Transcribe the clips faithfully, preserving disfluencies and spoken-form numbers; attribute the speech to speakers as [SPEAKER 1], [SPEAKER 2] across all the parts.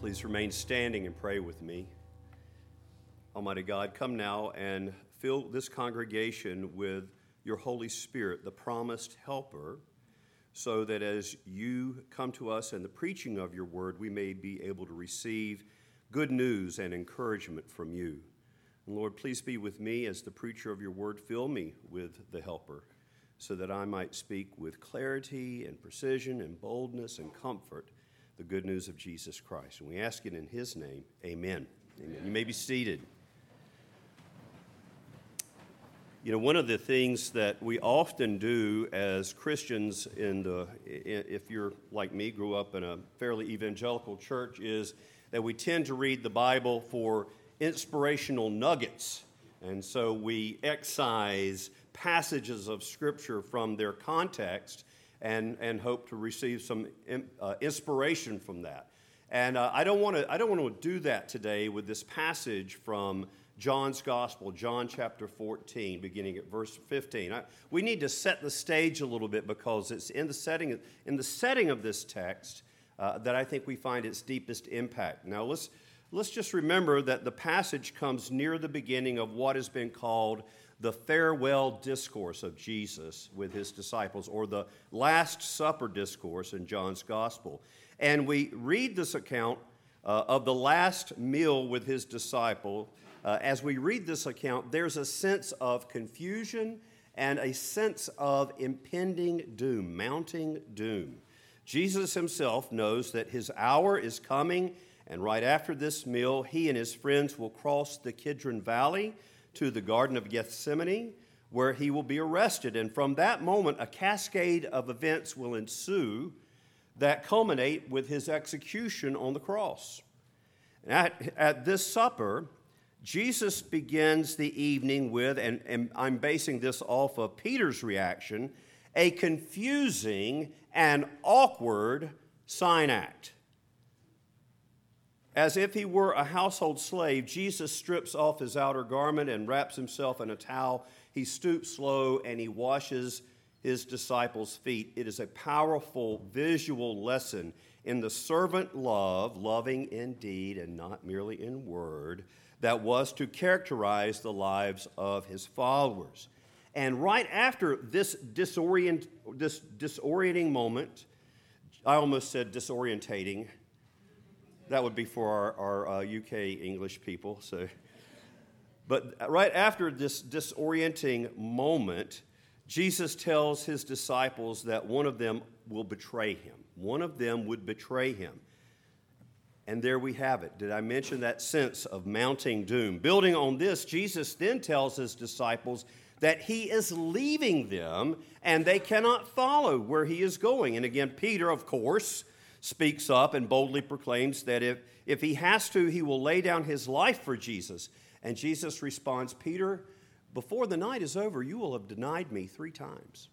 [SPEAKER 1] Please remain standing and pray with me. Almighty God, come now and fill this congregation with your Holy Spirit, the promised helper, so that as you come to us in the preaching of your word, we may be able to receive good news and encouragement from you. And Lord, please be with me as the preacher of your word. Fill me with the helper, so that I might speak with clarity and precision and boldness and comfort the good news of Jesus Christ. And we ask it in his name, amen. Amen. You may be seated. You know, one of the things that we often do as Christians, in the, if you're like me, grew up in a fairly evangelical church, is that we tend to read the Bible for inspirational nuggets. And so we excise passages of Scripture from their context and, and hope to receive some uh, inspiration from that. And uh, I don't want to I don't want to do that today with this passage from John's Gospel, John chapter fourteen, beginning at verse fifteen. I, we need to set the stage a little bit because it's in the setting in the setting of this text uh, that I think we find its deepest impact. Now let's let's just remember that the passage comes near the beginning of what has been called the farewell discourse of Jesus with his disciples, or the Last Supper discourse in John's Gospel. And we read this account uh, of the last meal with his disciple. Uh, as we read this account, there's a sense of confusion and a sense of impending doom, mounting doom. Jesus himself knows that his hour is coming, and right after this meal, he and his friends will cross the Kidron Valley to the Garden of Gethsemane, where he will be arrested. And from that moment, a cascade of events will ensue that culminate with his execution on the cross. At, at this supper, Jesus begins the evening with, and, and I'm basing this off of Peter's reaction, a confusing and awkward sign act. As if he were a household slave, Jesus strips off his outer garment and wraps himself in a towel. He stoops low and he washes his disciples' feet. It is a powerful visual lesson in the servant love, loving in deed and not merely in word, that was to characterize the lives of his followers. And right after this disorient, this disorienting moment, I almost said disorientating. That would be for our, our uh, U K English people. So, but right after this disorienting moment, Jesus tells his disciples that one of them will betray him. One of them would betray him. And there we have it. Did I mention that sense of mounting doom? Building on this, Jesus then tells his disciples that he is leaving them and they cannot follow where he is going. And again, Peter, of course, speaks up and boldly proclaims that if, if he has to, he will lay down his life for Jesus. And Jesus responds, Peter, before the night is over, you will have denied me three times.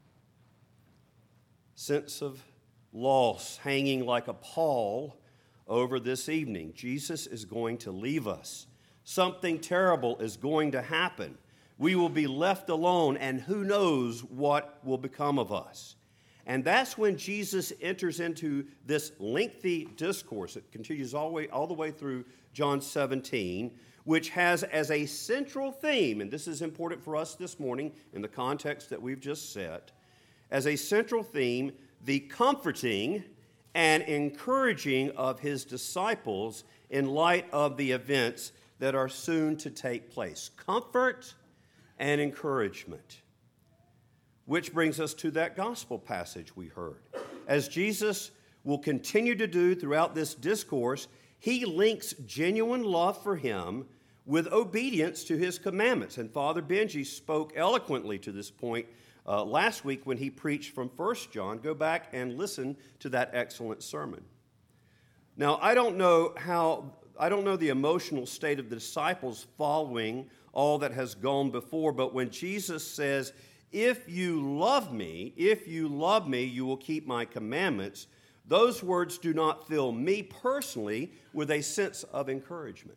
[SPEAKER 1] Sense of loss hanging like a pall over this evening. Jesus is going to leave us. Something terrible is going to happen. We will be left alone, and who knows what will become of us. And that's when Jesus enters into this lengthy discourse. It continues all the way, all the way through John seventeen, which has as a central theme, and this is important for us this morning in the context that we've just set, as a central theme, the comforting and encouraging of his disciples in light of the events that are soon to take place. Comfort and encouragement. Which brings us to that gospel passage we heard. As Jesus will continue to do throughout this discourse, he links genuine love for him with obedience to his commandments. And Father Benji spoke eloquently to this point uh, last week when he preached from First John. Go back and listen to that excellent sermon. Now, I don't know how, I don't know the emotional state of the disciples following all that has gone before, but when Jesus says, if you love me, if you love me, you will keep my commandments, those words do not fill me personally with a sense of encouragement.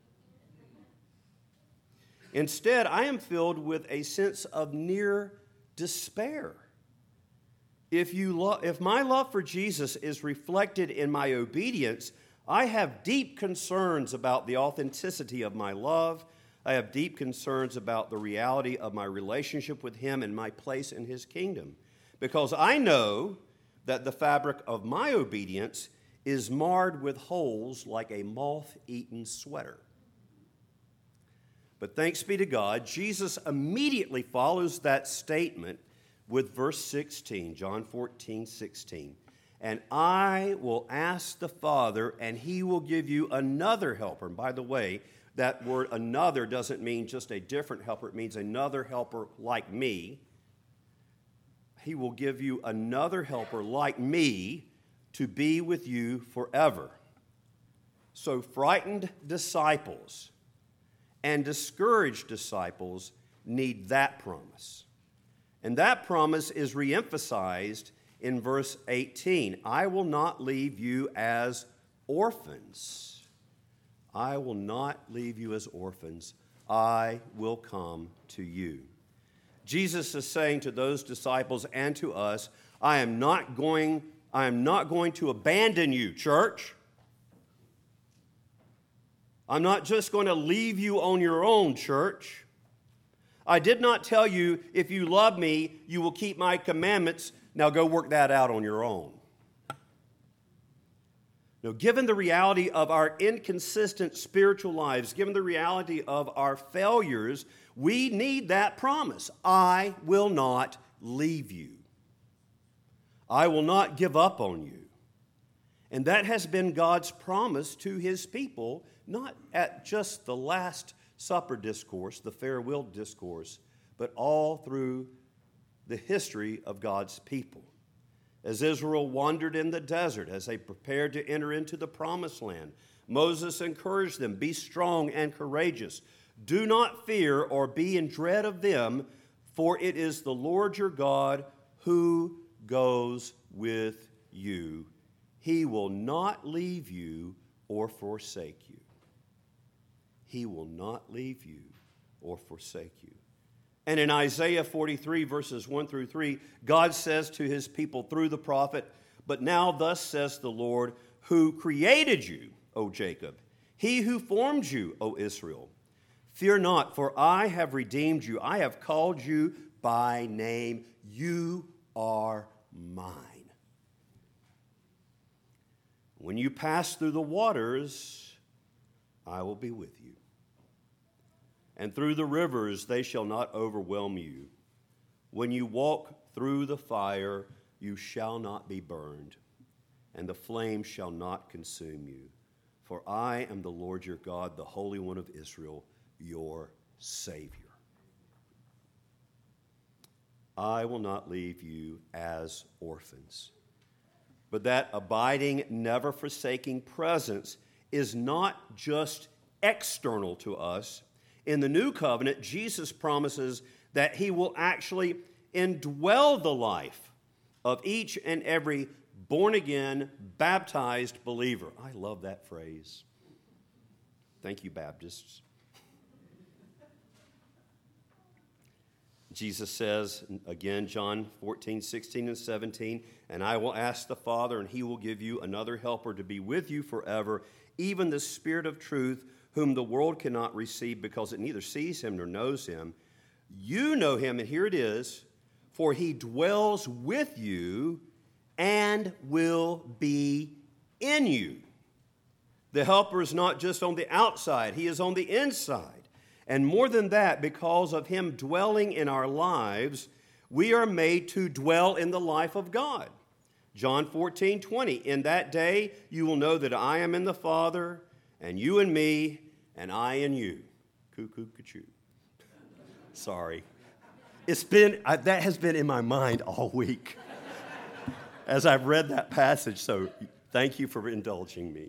[SPEAKER 1] Instead, I am filled with a sense of near despair. If you lo- if my love for Jesus is reflected in my obedience, I have deep concerns about the authenticity of my love. I have deep concerns about the reality of my relationship with him and my place in his kingdom, because I know that the fabric of my obedience is marred with holes like a moth-eaten sweater. But thanks be to God, Jesus immediately follows that statement with verse sixteen, John fourteen, sixteen. And I will ask the Father, and he will give you another helper. And by the way, that word another doesn't mean just a different helper. It means another helper like me. He will give you another helper like me to be with you forever. So frightened disciples and discouraged disciples need that promise. And that promise is reemphasized in verse eighteen. I will not leave you as orphans. I will not leave you as orphans. I will come to you. Jesus is saying to those disciples and to us, I am not going, I am not going to abandon you, church. I'm not just going to leave you on your own, church. I did not tell you, if you love me, you will keep my commandments. Now go work that out on your own. Now, given the reality of our inconsistent spiritual lives, given the reality of our failures, we need that promise. I will not leave you. I will not give up on you. And that has been God's promise to his people, not at just the Last Supper discourse, the farewell discourse, but all through the history of God's people. As Israel wandered in the desert, as they prepared to enter into the promised land, Moses encouraged them, be strong and courageous. Do not fear or be in dread of them, for it is the Lord your God who goes with you. He will not leave you or forsake you. He will not leave you or forsake you. And in Isaiah forty-three, verses one through three, God says to his people through the prophet, but now thus says the Lord, who created you, O Jacob, he who formed you, O Israel. Fear not, for I have redeemed you. I have called you by name. You are mine. When you pass through the waters, I will be with you. And through the rivers, they shall not overwhelm you. When you walk through the fire, you shall not be burned, and the flame shall not consume you. For I am the Lord your God, the Holy One of Israel, your Savior. I will not leave you as orphans. But that abiding, never forsaking presence is not just external to us. In the new covenant, Jesus promises that he will actually indwell the life of each and every born-again, baptized believer. I love that phrase. Thank you, Baptists. Jesus says, again, John fourteen, sixteen, and seventeen, and I will ask the Father, and he will give you another helper to be with you forever, even the Spirit of truth, whom the world cannot receive because it neither sees him nor knows him. You know him, and here it is, for he dwells with you and will be in you. The helper is not just on the outside, he is on the inside. And more than that, because of him dwelling in our lives, we are made to dwell in the life of God. John fourteen, twenty, in that day you will know that I am in the Father, and you in me, and I in you. Cuckoo, cuckoo. Sorry. It's been, uh, that has been in my mind all week as I've read that passage, so thank you for indulging me.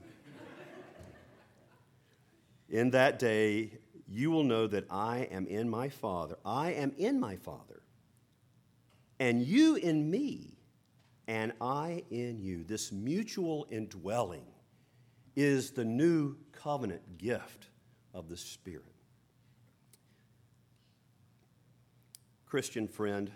[SPEAKER 1] In that day, you will know that I am in my Father. I am in my Father, and you in me, and I in you. This mutual indwelling is the new covenant gift of the Spirit. Christian friend,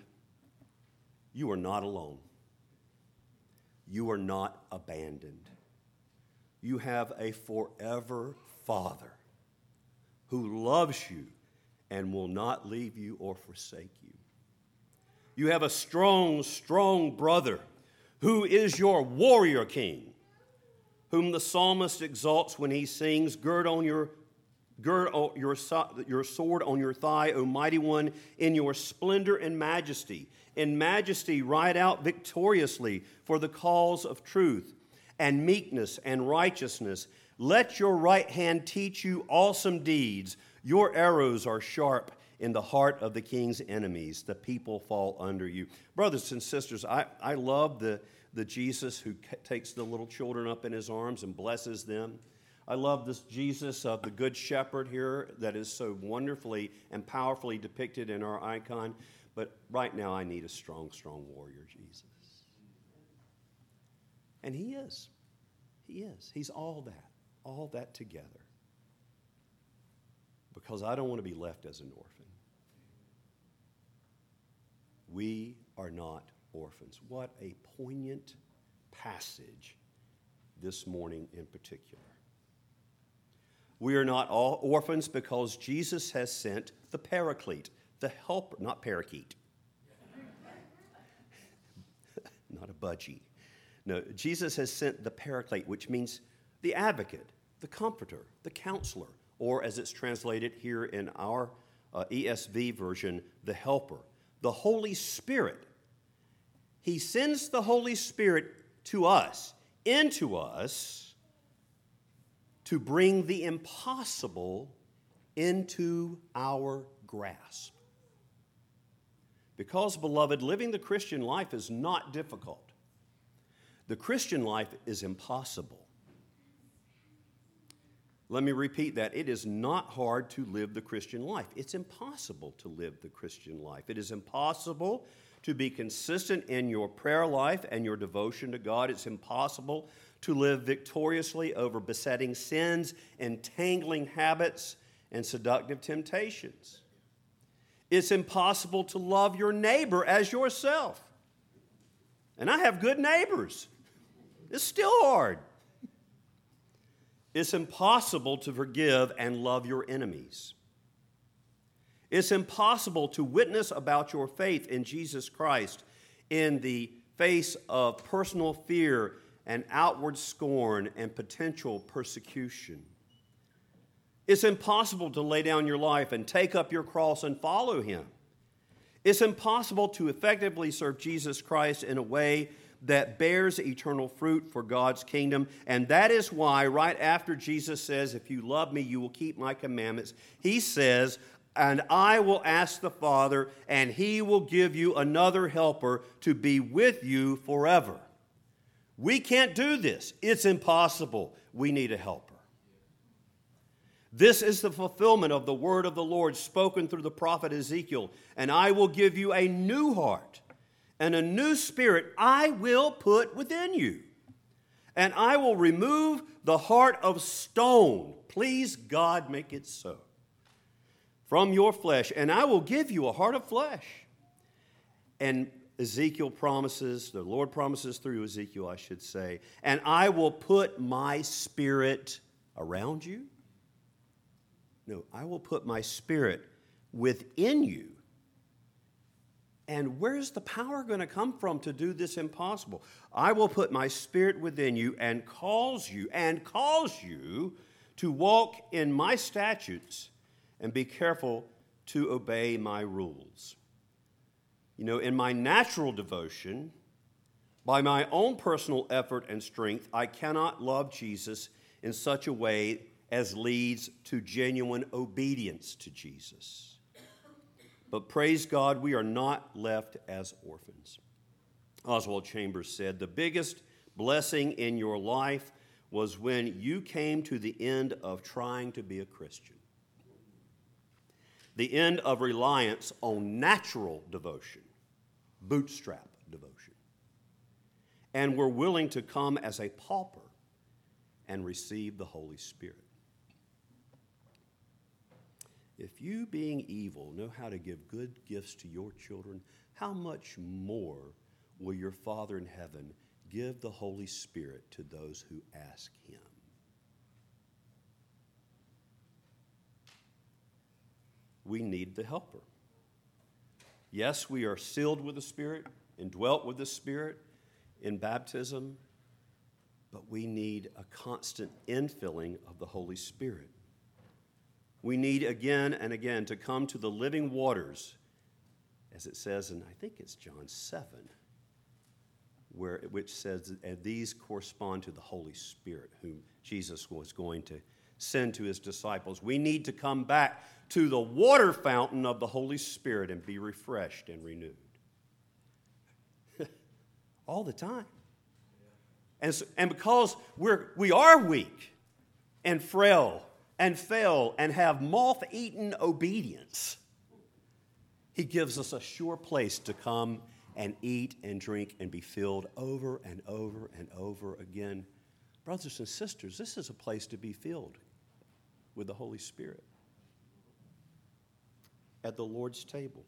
[SPEAKER 1] you are not alone. You are not abandoned. You have a forever Father who loves you and will not leave you or forsake you. You have a strong, strong brother who is your warrior king, whom the psalmist exalts when he sings, Gird on your Gird your, your sword on your thigh, O mighty one, in your splendor and majesty. In majesty ride out victoriously for the cause of truth and meekness and righteousness. Let your right hand teach you awesome deeds. Your arrows are sharp in the heart of the king's enemies. The people fall under you. Brothers and sisters, I, I love the, the Jesus who takes the little children up in his arms and blesses them. I love this Jesus of the Good Shepherd here that is so wonderfully and powerfully depicted in our icon. But right now I need a strong, strong warrior Jesus. And he is. He is. He's all that. All that together. Because I don't want to be left as an orphan. We are not orphans. What a poignant passage this morning in particular. We are not all orphans because Jesus has sent the Paraclete, the helper, not parakeet, not a budgie. No, Jesus has sent the Paraclete, which means the advocate, the comforter, the counselor, or as it's translated here in our uh, E S V version, the helper, the Holy Spirit. He sends the Holy Spirit to us, into us, to bring the impossible into our grasp. Because, beloved, living the Christian life is not difficult. The Christian life is impossible. Let me repeat that. It is not hard to live the Christian life. It's impossible to live the Christian life. It is impossible to be consistent in your prayer life and your devotion to God. It's impossible to live victoriously over besetting sins, entangling habits, and seductive temptations. It's impossible to love your neighbor as yourself. And I have good neighbors. It's still hard. It's impossible to forgive and love your enemies. It's impossible to witness about your faith in Jesus Christ in the face of personal fear and outward scorn and potential persecution. It's impossible to lay down your life and take up your cross and follow him. It's impossible to effectively serve Jesus Christ in a way that bears eternal fruit for God's kingdom. And that is why right after Jesus says, if you love me, you will keep my commandments, he says, and I will ask the Father, and he will give you another helper to be with you forever. We can't do this. It's impossible. We need a helper. This is the fulfillment of the word of the Lord spoken through the prophet Ezekiel. And I will give you a new heart and a new spirit I will put within you. And I will remove the heart of stone. Please, God, make it so. From your flesh. And I will give you a heart of flesh. And Ezekiel promises, the Lord promises through Ezekiel, I should say, and I will put my spirit around you. No, I will put my spirit within you. And where's the power going to come from to do this impossible? I will put my spirit within you and cause you, and cause you to walk in my statutes and be careful to obey my rules. You know, in my natural devotion, by my own personal effort and strength, I cannot love Jesus in such a way as leads to genuine obedience to Jesus. But praise God, we are not left as orphans. Oswald Chambers said, the biggest blessing in your life was when you came to the end of trying to be a Christian. The end of reliance on natural devotion, bootstrap devotion, and were willing to come as a pauper and receive the Holy Spirit. If you, being evil, know how to give good gifts to your children, how much more will your Father in heaven give the Holy Spirit to those who ask him? we need the helper. Yes, we are sealed with the Spirit, indwelt with the Spirit in baptism, but we need a constant infilling of the Holy Spirit. We need again and again to come to the living waters, as it says in, I think it's John seven, where, which says, and these correspond to the Holy Spirit, whom Jesus was going to send to his disciples. We need to come back to the water fountain of the Holy Spirit and be refreshed and renewed. All the time. And, so, and because we're, we are weak and frail and fail and have moth-eaten obedience, he gives us a sure place to come and eat and drink and be filled over and over and over again. Brothers and sisters, this is a place to be filled with the Holy Spirit at the Lord's table.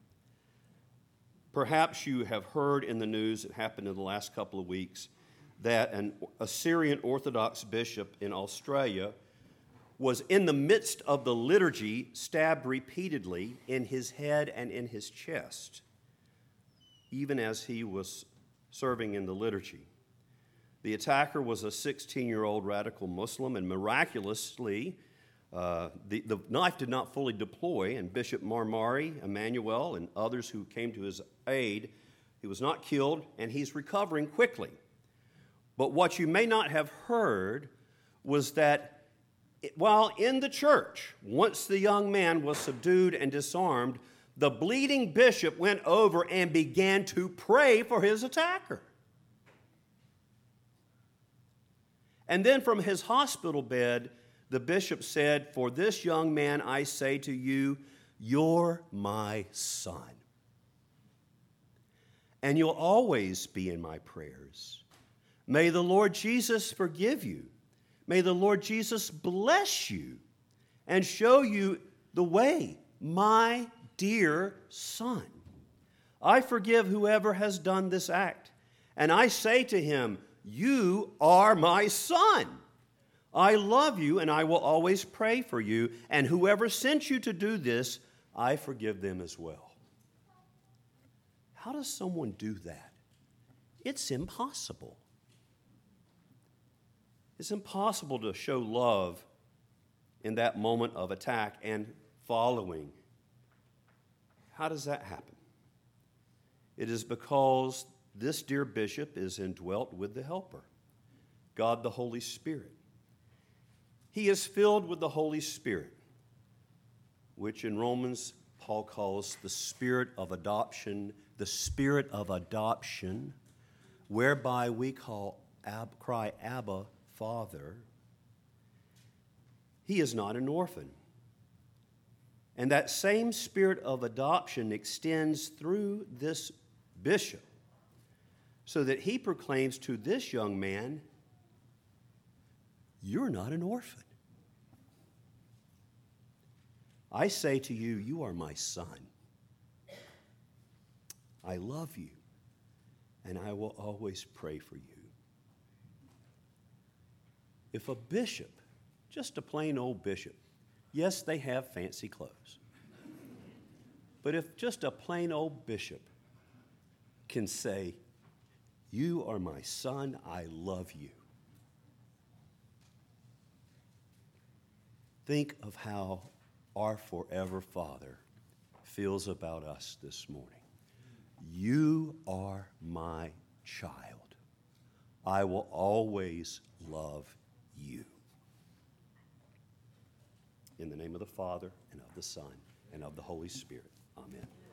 [SPEAKER 1] Perhaps you have heard in the news, it happened in the last couple of weeks, that an Assyrian Orthodox bishop in Australia was in the midst of the liturgy stabbed repeatedly in his head and in his chest, even as he was serving in the liturgy. The attacker was a sixteen-year-old radical Muslim, and miraculously, uh, the, the knife did not fully deploy, and Bishop Marmari, Emmanuel, and others who came to his aid, he was not killed, and he's recovering quickly. But what you may not have heard was that while in the church, once the young man was subdued and disarmed, the bleeding bishop went over and began to pray for his attacker. And then from his hospital bed, the bishop said, "For this young man I say to you, you're my son. And you'll always be in my prayers. May the Lord Jesus forgive you. May the Lord Jesus bless you and show you the way, my dear son. I forgive whoever has done this act. And I say to him, you are my son. I love you and I will always pray for you. And whoever sent you to do this, I forgive them as well." How does someone do that? It's impossible. It's impossible to show love in that moment of attack and following. How does that happen? It is because this dear bishop is indwelt with the Helper, God the Holy Spirit. He is filled with the Holy Spirit, which in Romans Paul calls the spirit of adoption, the spirit of adoption, whereby we call Ab, cry, Abba, Father. He is not an orphan. And that same spirit of adoption extends through this bishop so that he proclaims to this young man, you're not an orphan. I say to you, you are my son. I love you, and I will always pray for you. If a bishop, just a plain old bishop, yes, they have fancy clothes, but if just a plain old bishop can say, you are my son, I love you, think of how our forever Father feels about us this morning. You are my child. I will always love you. In the name of the Father, and of the Son, and of the Holy Spirit. Amen.